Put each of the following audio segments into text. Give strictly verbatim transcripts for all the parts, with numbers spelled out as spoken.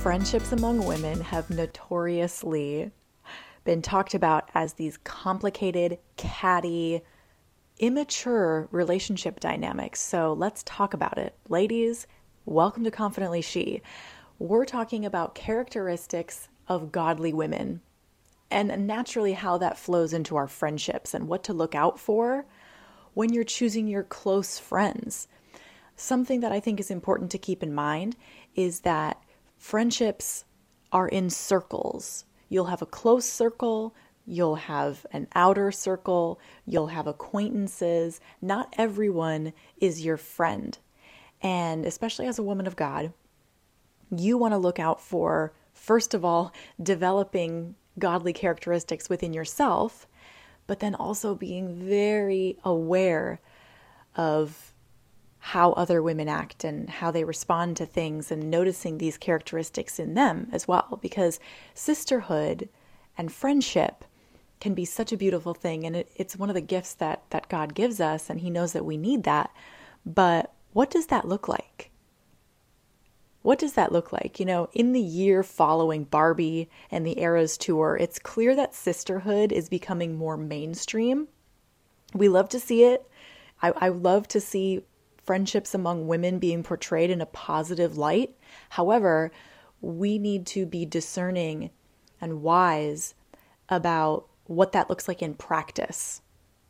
Friendships among women have notoriously been talked about as these complicated, catty, immature relationship dynamics. So let's talk about it. Ladies, welcome to Confidently She. We're talking about characteristics of godly women and naturally how that flows into our friendships and what to look out for when you're choosing your close friends. Something that I think is important to keep in mind is that friendships are in circles. You'll have a close circle, you'll have an outer circle, you'll have acquaintances. Not everyone is your friend. And especially as a woman of God, you want to look out for, first of all, developing godly characteristics within yourself, but then also being very aware of how other women act and how they respond to things and noticing these characteristics in them as well, because sisterhood and friendship can be such a beautiful thing. And it, it's one of the gifts that, that God gives us, and he knows that we need that. But what does that look like? What does that look like? You know, in the year following Barbie and the Eras tour, it's clear that sisterhood is becoming more mainstream. We love to see it. I, I love to see friendships among women being portrayed in a positive light. However, we need to be discerning and wise about what that looks like in practice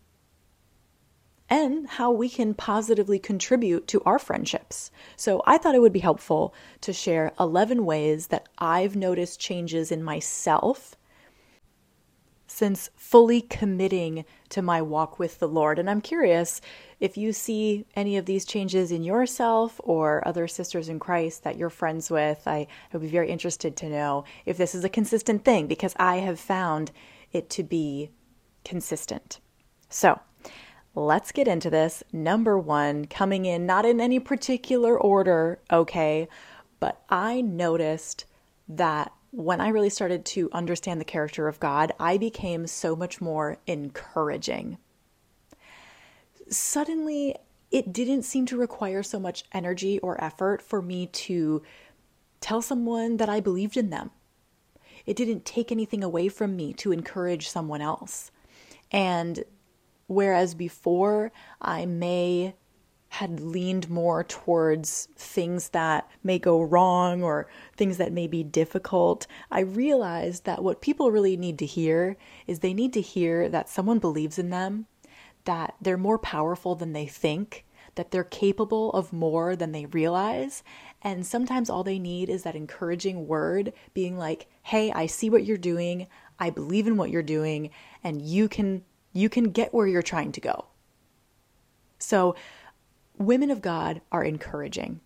and how we can positively contribute to our friendships. So I thought it would be helpful to share eleven ways that I've noticed changes in myself since fully committing to my walk with the Lord. And I'm curious if you see any of these changes in yourself or other sisters in Christ that you're friends with. I, I would be very interested to know if this is a consistent thing, because I have found it to be consistent. So let's get into this. Number one, coming in, not in any particular order, okay, but I noticed that when I really started to understand the character of God, I became so much more encouraging. Suddenly, it didn't seem to require so much energy or effort for me to tell someone that I believed in them. It didn't take anything away from me to encourage someone else. And whereas before I may had leaned more towards things that may go wrong or things that may be difficult, I realized that what people really need to hear is they need to hear that someone believes in them, that they're more powerful than they think, that they're capable of more than they realize. And sometimes all they need is that encouraging word being like, hey, I see what you're doing. I believe in what you're doing, and you can, you can get where you're trying to go. So women of God are encouraging.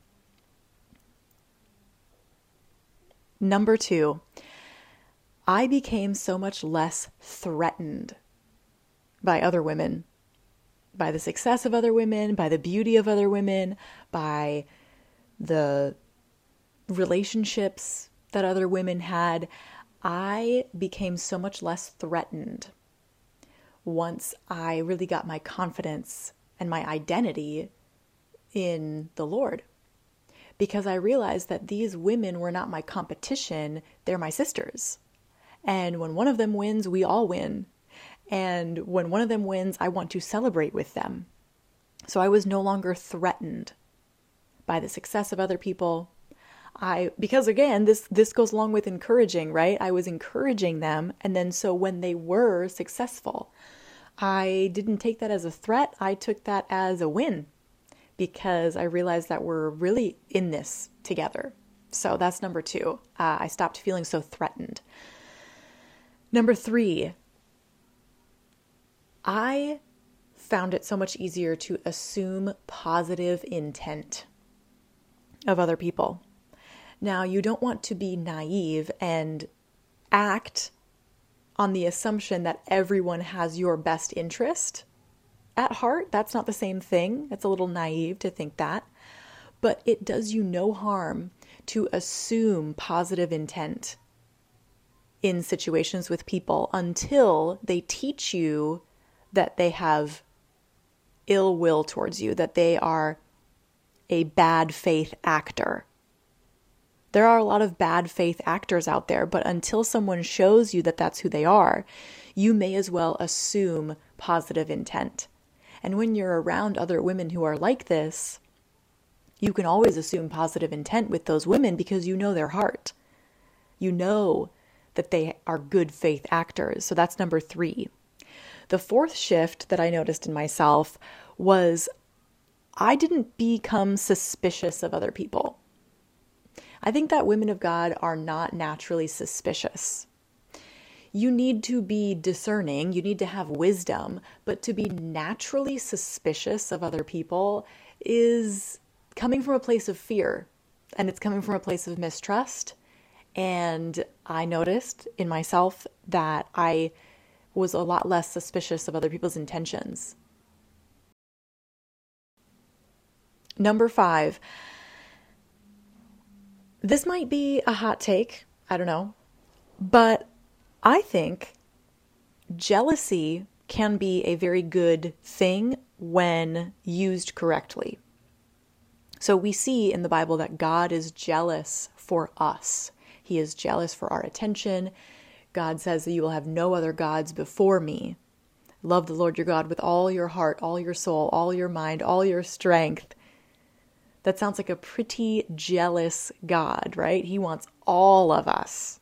Number two, I became so much less threatened by other women, by the success of other women, by the beauty of other women, by the relationships that other women had. I became so much less threatened once I really got my confidence and my identity in the Lord, because I realized that these women were not my competition, they're my sisters. And when one of them wins, we all win. And when one of them wins, I want to celebrate with them. So I was no longer threatened by the success of other people. I, because again, this, this goes along with encouraging, right? I was encouraging them. And then so when they were successful, I didn't take that as a threat. I took that as a win, because I realized that we're really in this together. So that's number two. Uh, I stopped feeling so threatened. Number three, I found it so much easier to assume positive intent of other people. Now, you don't want to be naive and act on the assumption that everyone has your best interest at heart. That's not the same thing. It's a little naive to think that. But it does you no harm to assume positive intent in situations with people until they teach you that they have ill will towards you, that they are a bad faith actor. There are a lot of bad faith actors out there, but until someone shows you that that's who they are, you may as well assume positive intent. And when you're around other women who are like this, you can always assume positive intent with those women because you know their heart. You know that they are good faith actors. So that's number three. The fourth shift that I noticed in myself was I didn't become suspicious of other people. I think that women of God are not naturally suspicious. You need to be discerning, you need to have wisdom, but to be naturally suspicious of other people is coming from a place of fear, and it's coming from a place of mistrust. And I noticed in myself that I was a lot less suspicious of other people's intentions. Number five. This might be a hot take, I don't know, but I think jealousy can be a very good thing when used correctly. So we see in the Bible that God is jealous for us. He is jealous for our attention. God says that you will have no other gods before me. Love the Lord your God with all your heart, all your soul, all your mind, all your strength. That sounds like a pretty jealous God, right? He wants all of us.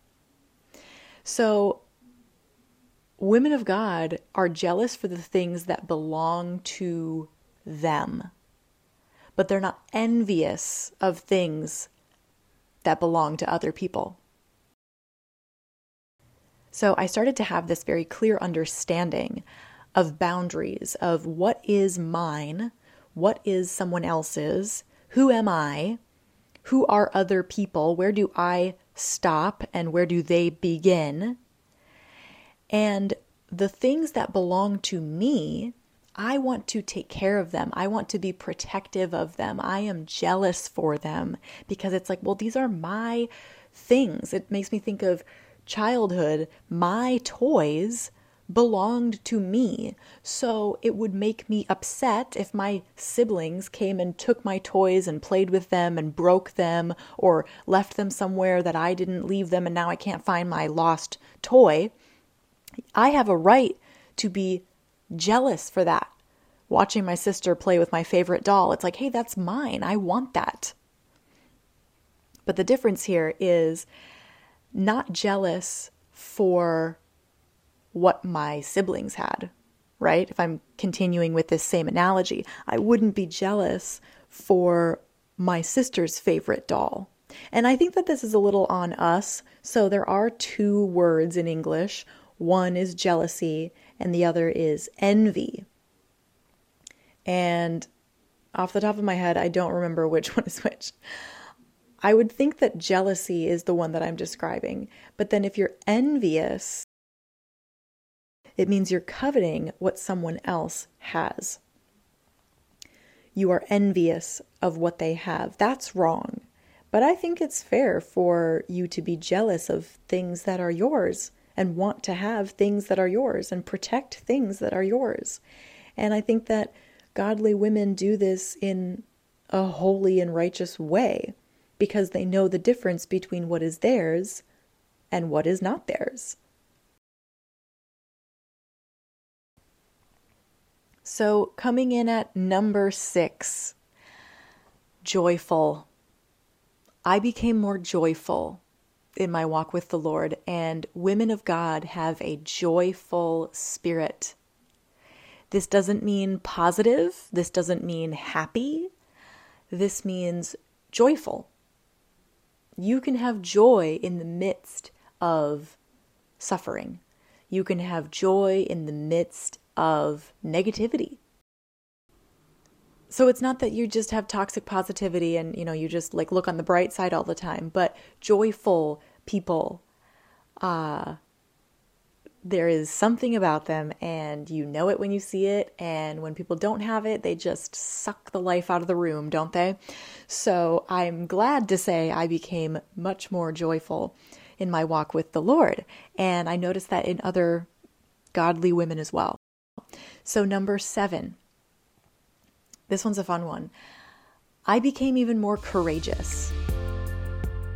So women of God are jealous for the things that belong to them, but they're not envious of things that belong to other people. So I started to have this very clear understanding of boundaries, of what is mine, what is someone else's, who am I, who are other people, where do I stop and where do they begin? And the things that belong to me, I want to take care of them. I want to be protective of them. I am jealous for them because it's like, well, these are my things. It makes me think of childhood. My toys belonged to me. So it would make me upset if my siblings came and took my toys and played with them and broke them or left them somewhere that I didn't leave them and now I can't find my lost toy. I have a right to be jealous for that. Watching my sister play with my favorite doll, it's like, hey, that's mine. I want that. But the difference here is not jealous for what my siblings had, right? If I'm continuing with this same analogy, I wouldn't be jealous for my sister's favorite doll. And I think that this is a little on us. So there are two words in English. One is jealousy and the other is envy. And off the top of my head, I don't remember which one is which. I would think that jealousy is the one that I'm describing. But then if you're envious, it means you're coveting what someone else has. You are envious of what they have. That's wrong. But I think it's fair for you to be jealous of things that are yours and want to have things that are yours and protect things that are yours. And I think that godly women do this in a holy and righteous way because they know the difference between what is theirs and what is not theirs. So coming in at number six, joyful. I became more joyful in my walk with the Lord, and women of God have a joyful spirit. This doesn't mean positive. This doesn't mean happy. This means joyful. You can have joy in the midst of suffering. You can have joy in the midst of negativity. So it's not that you just have toxic positivity and, you know, you just like look on the bright side all the time, but joyful people, uh, there is something about them and you know it when you see it. And when people don't have it, they just suck the life out of the room, don't they? So I'm glad to say I became much more joyful in my walk with the Lord. And I noticed that in other godly women as well. So number seven, this one's a fun one. I became even more courageous.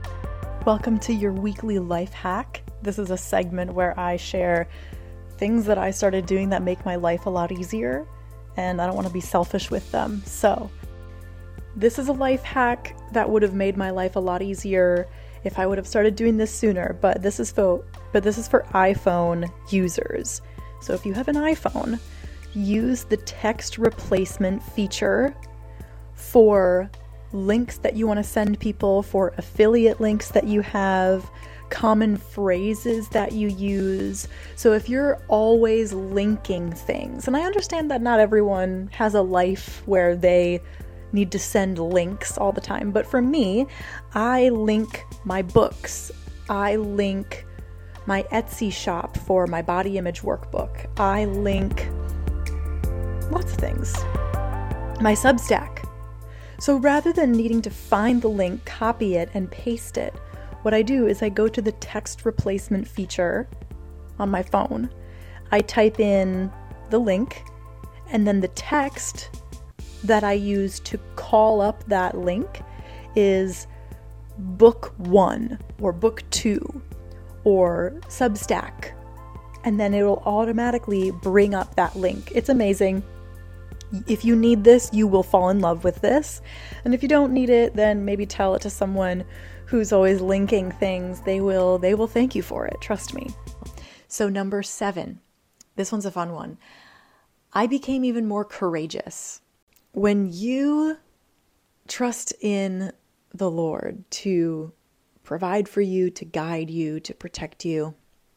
Welcome to your weekly life hack. This is a segment where I share things that I started doing that make my life a lot easier, and I don't want to be selfish with them. So, this is a life hack that would have made my life a lot easier if I would have started doing this sooner, but this is for but this is for iPhone users. So if you have an iPhone, use the text replacement feature for links that you want to send people, for affiliate links that you have, common phrases that you use. So if you're always linking things, and I understand that not everyone has a life where they need to send links all the time, but for me, I link my books. I link my Etsy shop for my body image workbook. I link lots of things. My Substack. So rather than needing to find the link, copy it, and paste it, what I do is I go to the text replacement feature on my phone. I type in the link, and then the text that I use to call up that link is book one or book two or Substack. And then it will automatically bring up that link. It's amazing. If you need this, you will fall in love with this. And if you don't need it, then maybe tell it to someone who's always linking things. They will, they will thank you for it. Trust me. So number seven, this one's a fun one. I became even more courageous. When you trust in the Lord to provide for you, to guide you, to protect you,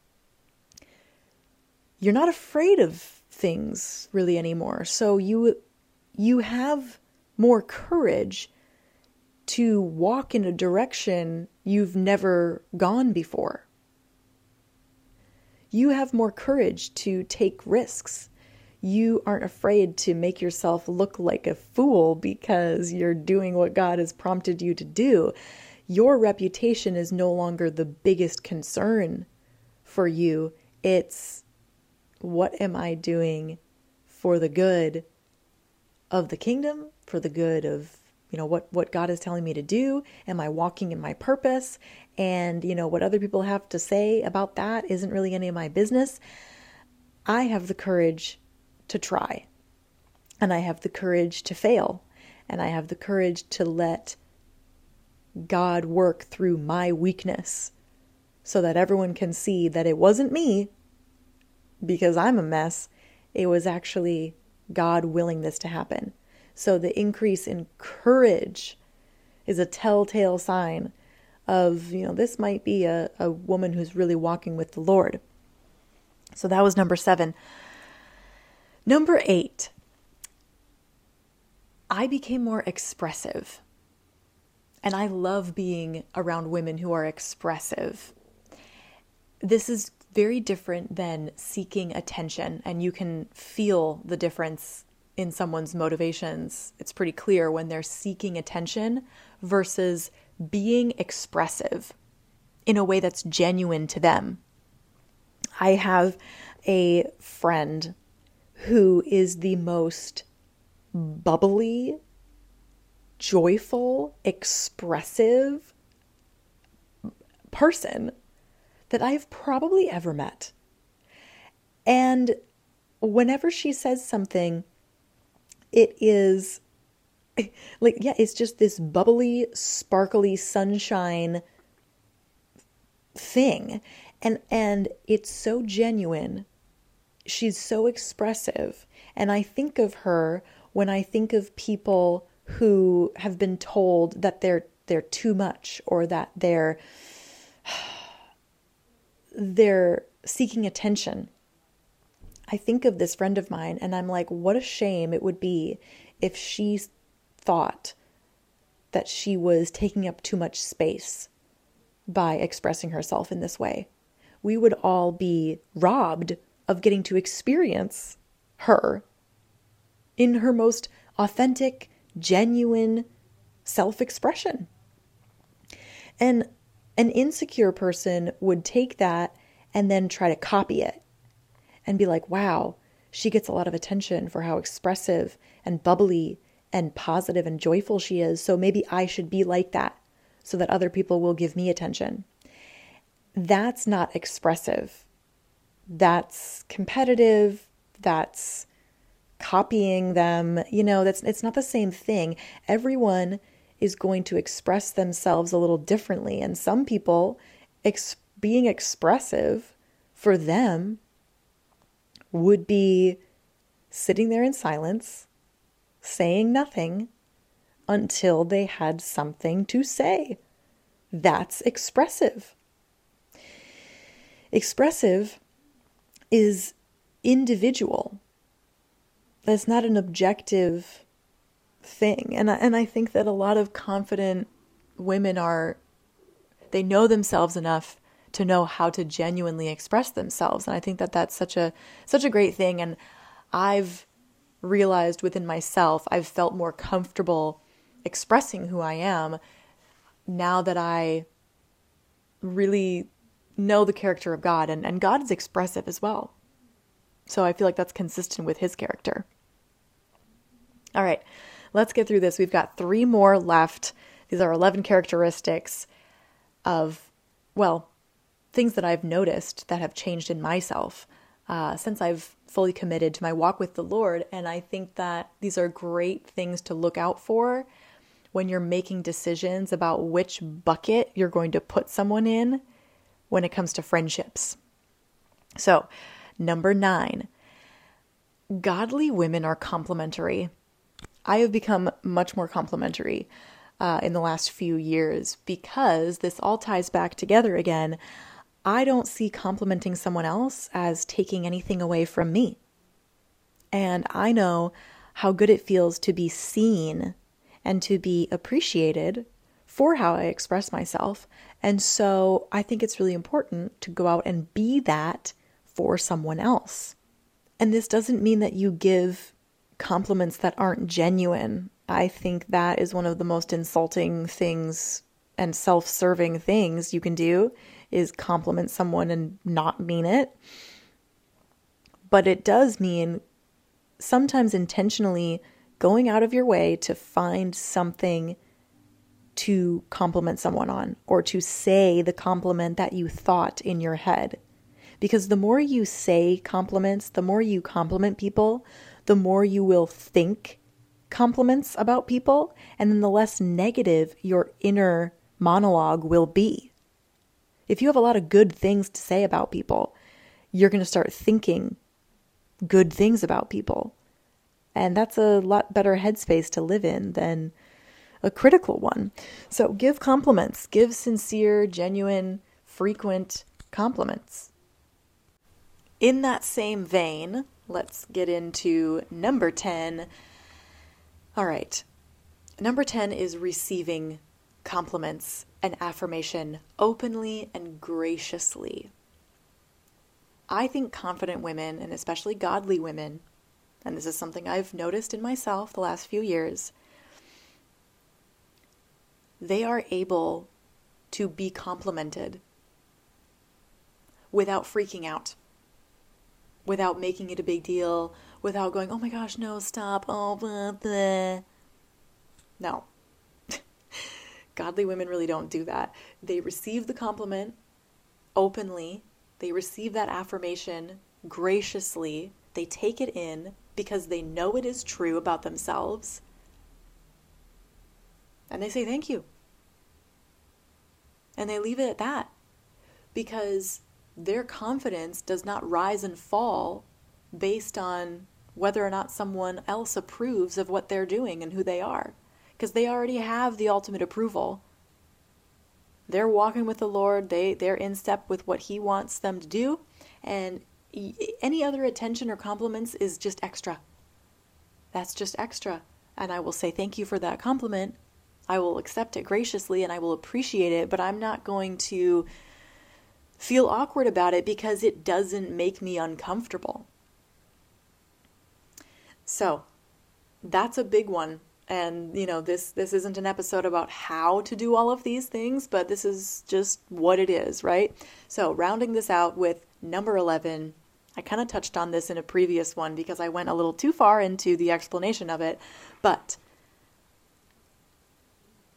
you're not afraid of things really anymore. So you you have more courage to walk in a direction you've never gone before. You have more courage to take risks. You aren't afraid to make yourself look like a fool because you're doing what God has prompted you to do. Your reputation is no longer the biggest concern for you. It's, what am I doing for the good of the kingdom, for the good of, you know, what, what God is telling me to do? Am I walking in my purpose? And, you know, what other people have to say about that isn't really any of my business. I have the courage to try, and I have the courage to fail, and I have the courage to let God work through my weakness so that everyone can see that it wasn't me because I'm a mess. It was actually God willing this to happen. So the increase in courage is a telltale sign of, you know, this might be a, a woman who's really walking with the Lord. So that was number seven. Number eight, I became more expressive. And I love being around women who are expressive. This is very different than seeking attention, and you can feel the difference in someone's motivations. It's pretty clear when they're seeking attention versus being expressive in a way that's genuine to them. I have a friend who is the most bubbly, joyful, expressive person that I've probably ever met. And whenever she says something, it is like, yeah, it's just this bubbly, sparkly sunshine thing. And, and it's so genuine. She's so expressive. And I think of her when I think of people who have been told that they're they're too much, or that they're they're seeking attention. I think of this friend of mine and I'm like, what a shame it would be if she thought that she was taking up too much space by expressing herself in this way. We would all be robbed of getting to experience her in her most authentic, genuine self-expression. And an insecure person would take that and then try to copy it and be like, wow, she gets a lot of attention for how expressive and bubbly and positive and joyful she is. So maybe I should be like that. so that other people will give me attention. That's not expressive. That's competitive. That's copying them. You know, that's it's not the same thing. Everyone is going to express themselves a little differently. And some people, ex- being expressive for them would be sitting there in silence, saying nothing until they had something to say. That's expressive. Expressive is individual. That's not an objective thing. And I, and I think that a lot of confident women are, they know themselves enough to know how to genuinely express themselves. And I think that that's such a, such a great thing. And I've realized within myself, I've felt more comfortable expressing who I am now that I really know the character of God, and, and God is expressive as well. So I feel like that's consistent with his character. All right, let's get through this. We've got three more left. These are eleven characteristics of, well, things that I've noticed that have changed in myself uh, since I've fully committed to my walk with the Lord. And I think that these are great things to look out for when you're making decisions about which bucket you're going to put someone in when it comes to friendships. So, number nine, godly women are complimentary. I have become much more complimentary uh, in the last few years because this all ties back together again. I don't see complimenting someone else as taking anything away from me. And I know how good it feels to be seen and to be appreciated for how I express myself. And so I think it's really important to go out and be that for someone else. And this doesn't mean that you give compliments that aren't genuine. I think that is one of the most insulting things and self-serving things you can do, is compliment someone and not mean it. But it does mean sometimes intentionally going out of your way to find something to compliment someone on, or to say the compliment that you thought in your head. Because the more you say compliments, the more you compliment people, the more you will think compliments about people, and then the less negative your inner monologue will be. If you have a lot of good things to say about people, you're going to start thinking good things about people. And that's a lot better headspace to live in than a critical one. So give compliments, give sincere, genuine, frequent compliments. In that same vein, let's get into number ten. All right. Number ten is receiving compliments and affirmation openly and graciously. I think confident women, and especially godly women, and this is something I've noticed in myself the last few years, they are able to be complimented without freaking out, without making it a big deal, without going, oh my gosh, no, stop, oh, blah, blah. No. Godly women really don't do that. They receive the compliment openly. They receive that affirmation graciously. They take it in because they know it is true about themselves. And they say thank you. And they leave it at that, because their confidence does not rise and fall based on whether or not someone else approves of what they're doing and who they are, because they already have the ultimate approval. They're walking with the Lord. They, they're in step with what He wants them to do. And any other attention or compliments is just extra. That's just extra. And I will say thank you for that compliment. I will accept it graciously and I will appreciate it, but I'm not going to feel awkward about it because it doesn't make me uncomfortable. So that's a big one. And, you know, this, this isn't an episode about how to do all of these things, but this is just what it is, right? So rounding this out with number eleven, I kind of touched on this in a previous one because I went a little too far into the explanation of it, but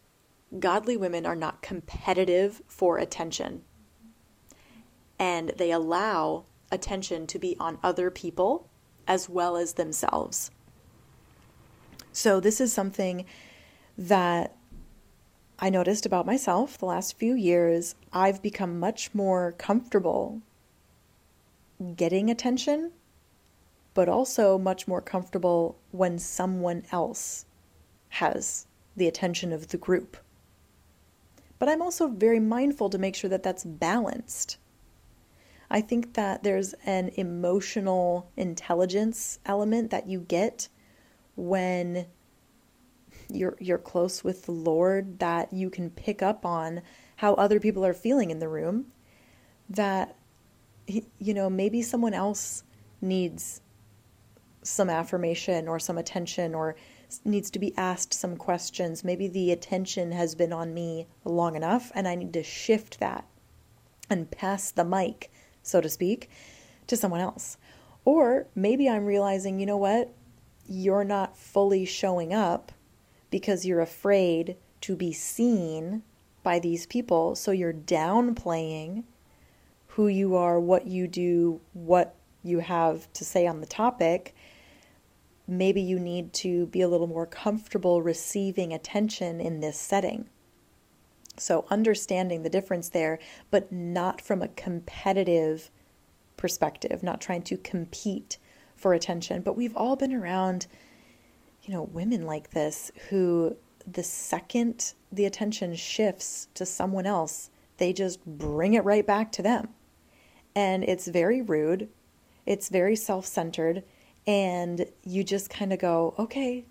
Godly women are not competitive for attention, and they allow attention to be on other people as well as themselves. So this is something that I noticed about myself the last few years. I've become much more comfortable getting attention, but also much more comfortable when someone else has the attention of the group. But I'm also very mindful to make sure that that's balanced. I think that there's an emotional intelligence element that you get when you're you're close with the Lord, that you can pick up on how other people are feeling in the room, that, you know, maybe someone else needs some affirmation or some attention or needs to be asked some questions. Maybe the attention has been on me long enough and I need to shift that and pass the mic, so to speak, to someone else. Or maybe I'm realizing, you know what, you're not fully showing up because you're afraid to be seen by these people, so you're downplaying who you are, what you do, what you have to say on the topic. Maybe you need to be a little more comfortable receiving attention in this setting. So understanding the difference there, but not from a competitive perspective, not trying to compete for attention. But we've all been around, you know, women like this who the second the attention shifts to someone else, they just bring it right back to them. And it's very rude. It's very self-centered. And you just kind of go, okay,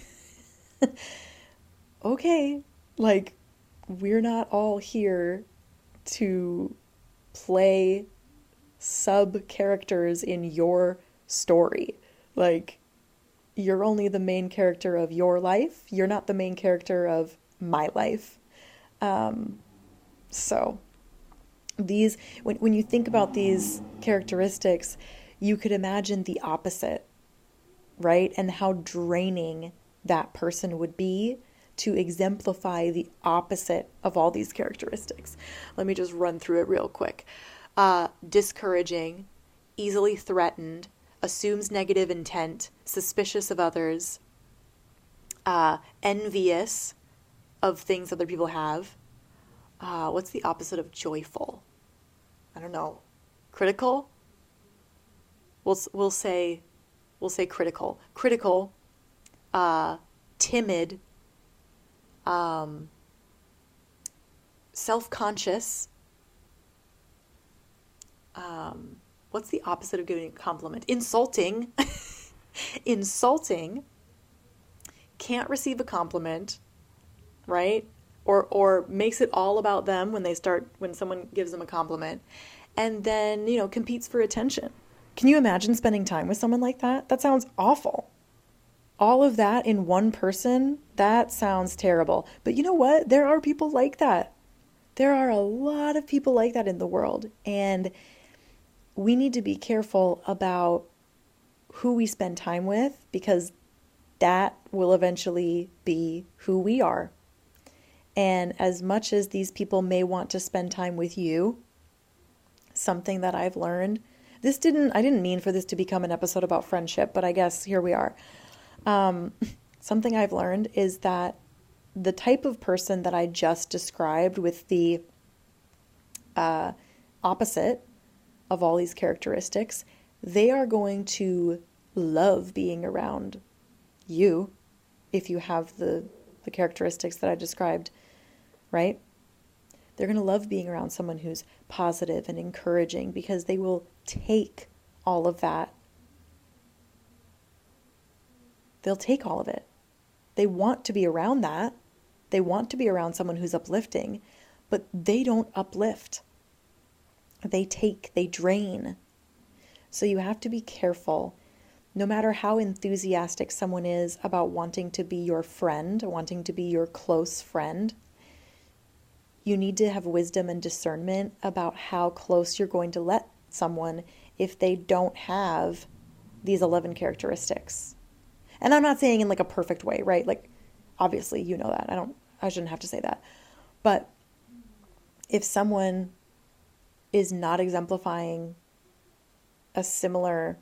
okay, like, we're not all here to play sub characters in your story. Like, you're only the main character of your life. You're not the main character of my life. Um, so these, when, when you think about these characteristics, you could imagine the opposite, right? And how draining that person would be to exemplify the opposite of all these characteristics. Let me just run through it real quick. Uh, discouraging, easily threatened, assumes negative intent, suspicious of others, uh, envious of things other people have. Uh, what's the opposite of joyful? I don't know. Critical? We'll we'll say we'll say critical. Critical, uh, timid, um, self-conscious. Um, what's the opposite of giving a compliment? Insulting. Insulting. Can't receive a compliment, right? Or or makes it all about them when they start when someone gives them a compliment, and then, you know, competes for attention. Can you imagine spending time with someone like that? That sounds awful. All of that in one person, that sounds terrible. But you know what? There are people like that. There are a lot of people like that in the world. And we need to be careful about who we spend time with, because that will eventually be who we are. And as much as these people may want to spend time with you, something that I've learned, this didn't, I didn't mean for this to become an episode about friendship, but I guess here we are. Um, something I've learned is that the type of person that I just described with the uh, opposite of all these characteristics, they are going to love being around you if you have the, the characteristics that I described, right? They're going to love being around someone who's positive and encouraging, because they will take all of that. They'll take all of it. They want to be around that. They want to be around someone who's uplifting, but they don't uplift. They take, they drain. So you have to be careful. No matter how enthusiastic someone is about wanting to be your friend, wanting to be your close friend, you need to have wisdom and discernment about how close you're going to let someone if they don't have these eleven characteristics. And I'm not saying in like a perfect way, right? Like, obviously, you know that. I don't I shouldn't have to say that. But if someone is not exemplifying a similar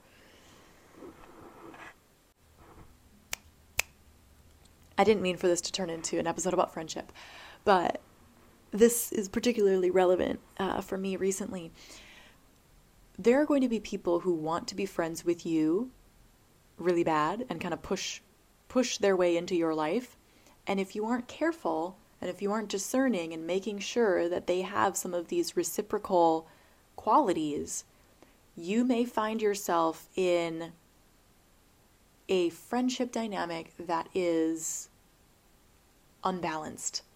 I didn't mean for this to turn into an episode about friendship, but this is particularly relevant uh, for me recently. There are going to be people who want to be friends with you really bad and kind of push push their way into your life. And if you aren't careful, and if you aren't discerning and making sure that they have some of these reciprocal qualities, you may find yourself in a friendship dynamic that is unbalanced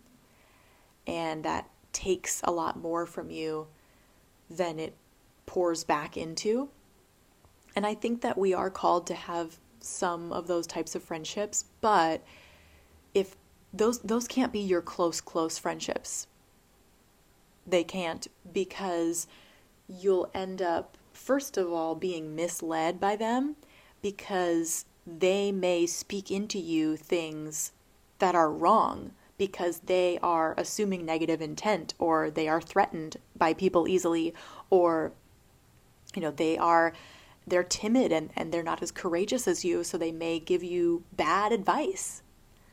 and that takes a lot more from you than it pours back into. And I think that we are called to have some of those types of friendships, but if those those can't be your close close friendships. They can't, because you'll end up, first of all, being misled by them, because they may speak into you things that are wrong because they are assuming negative intent, or they are threatened by people easily, or, you know, they are, they're timid and, and they're not as courageous as you, so they may give you bad advice.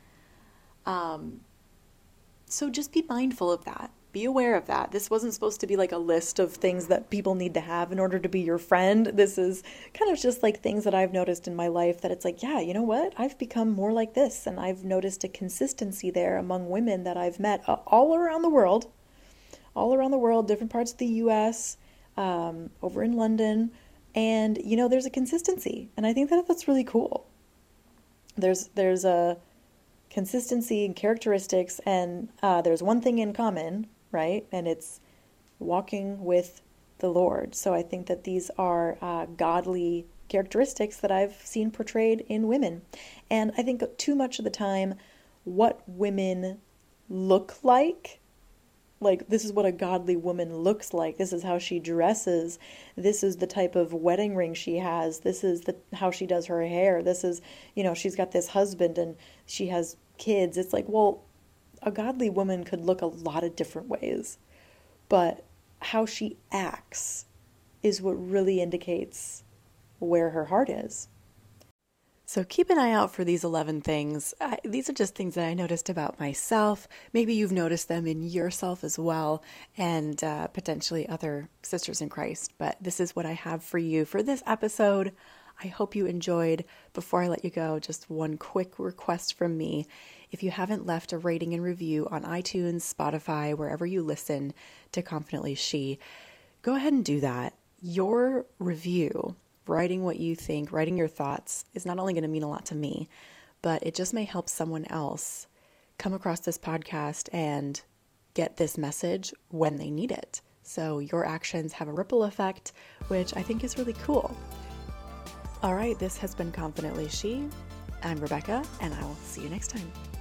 Um, so just be mindful of that. Be aware of that. This wasn't supposed to be like a list of things that people need to have in order to be your friend. This is kind of just like things that I've noticed in my life that it's like, yeah, you know what? I've become more like this. And I've noticed a consistency there among women that I've met uh, all around the world, all around the world, different parts of the U S, um, over in London. And, you know, there's a consistency. And I think that that's really cool. There's, there's a consistency and characteristics, and uh, there's one thing in common, right? And it's walking with the Lord. So I think that these are uh, godly characteristics that I've seen portrayed in women. And I think too much of the time, what women look like, like this is what a godly woman looks like, this is how she dresses, this is the type of wedding ring she has, this is the how she does her hair, this is, you know, she's got this husband and she has kids. It's like, well, a godly woman could look a lot of different ways, but how she acts is what really indicates where her heart is. So keep an eye out for these eleven things. I, these are just things that I noticed about myself. Maybe you've noticed them in yourself as well, and uh, potentially other sisters in Christ. But this is what I have for you for this episode. I hope you enjoyed. Before I let you go, just one quick request from me. If you haven't left a rating and review on iTunes, Spotify, wherever you listen to Confidently She, go ahead and do that. Your review, writing what you think, writing your thoughts, is not only going to mean a lot to me, but it just may help someone else come across this podcast and get this message when they need it. So your actions have a ripple effect, which I think is really cool. All right, this has been Confidently She. I'm Rebecca, and I will see you next time.